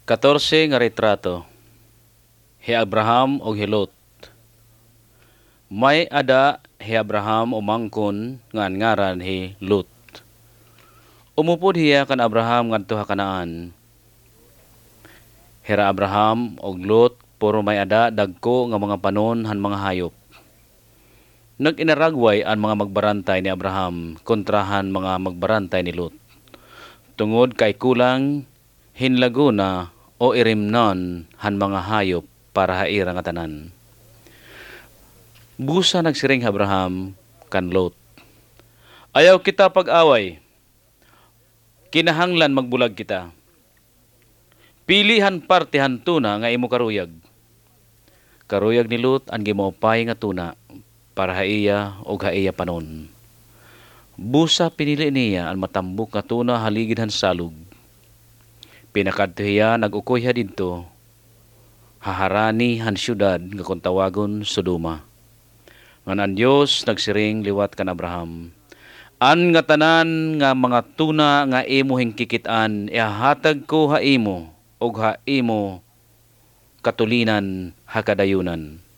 14 nga retrato. Hi Abraham o hi Lot. May ada hi Abraham umangkon nga ngaran hi Lot. Umupod hiya kan Abraham ngadto ha Kanaan. Hira Abraham og Lot puro may ada dagko nga mga panon han mga hayop. Nag-inaragway ang mga magbarantay ni Abraham kontrahan mga magbarantay ni Lot. Tungod kay kulang hinlaguna o irimnon han mga hayop para haira nga tanan. Busa nagsiring Abraham kan Lot. Ayaw kita pag-away. Kinahanglan magbulag kita. Pilihan partihan tuna nga imo karuyag. Karuyag ni Lot ang gimopay nga tuna para haiya o haiya panon. Busa pinili niya ang matambok nga tuna haligid han salug. Pinakadto hiya nag-ukoy ha didto. Haharani han syudad nga kung tawagon Sodoma. Ngan ang Dios nagsiring liwat kan Abraham. An nga tanan nga mga tuna nga imo hingkikitaan ihahatag ko ha imo og ha imo katulinan ha kadayunan.